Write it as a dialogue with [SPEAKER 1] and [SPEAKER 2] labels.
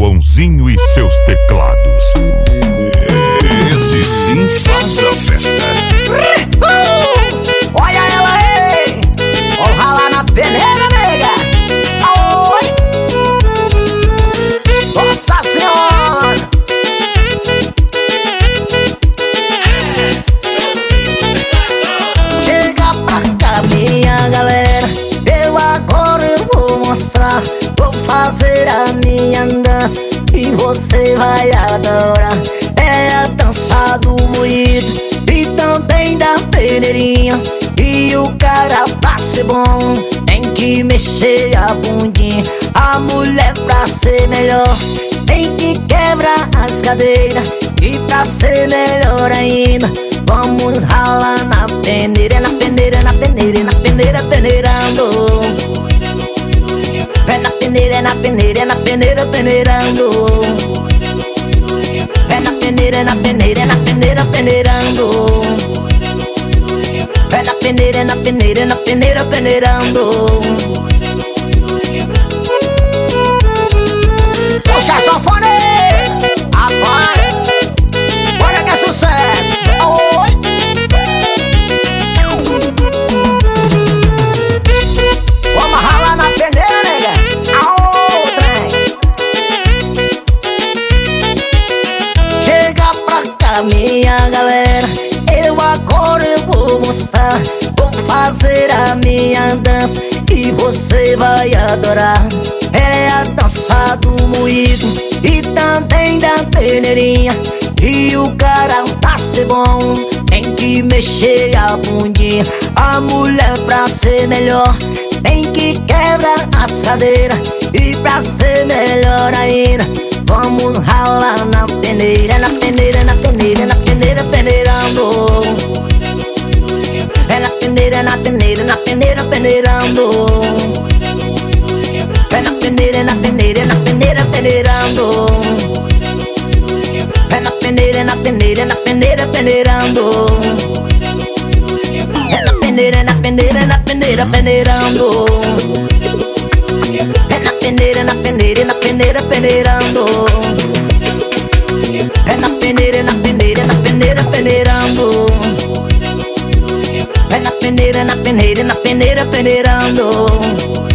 [SPEAKER 1] Joãozinho e seus teclados. Esse sim faz a festa.
[SPEAKER 2] Olha ela aí, vamos ralar na peneira, nega. Oi, nossa senhora. Chega pra cá, minha galera, eu agora vou mostrar. Vou fazer a minha dança e você vai adorar. É a dança do moído e também da peneirinha. E o cara pra ser bom tem que mexer a bundinha. A mulher pra ser melhor tem que quebrar as cadeiras. E pra ser melhor ainda, vamos ralar na peneira, na peneira, na peneira, na peneira, peneirando. É na peneira, na peneira, na peneira, peneirando. É na peneira, na peneira, na peneira, peneirando. É na peneira, na peneira, na peneira, peneirando. Puxa a sanfona, rapaz, bora que é sucesso. Oi. Vamos ralar na peneira, nega. Aô, trem. Chega pra cá, minha galera, eu agora vou mostrar. Vou fazer a minha dança e você vai adorar. É a dança do moído e também da peneirinha. E o cara pra ser bom tem que mexer a bundinha. A mulher pra ser melhor tem que quebrar as cadeiras. E pra ser melhor ainda, vamos ralar na peneira, na peneira, na peneira, na peneira, peneirando. É na peneira, na peneira, na peneira, peneirando. É na peneira, na peneira, na peneira, peneirando. É na peneira, na peneira, na peneira, peneirando. É na peneira, na peneira, na peneira, peneirando. É na peneira, na peneira, na peneira, peneirando. É na peneira, na peneira, na peneira, peneirando. É na peneira, na peneira, na peneira, peneirando.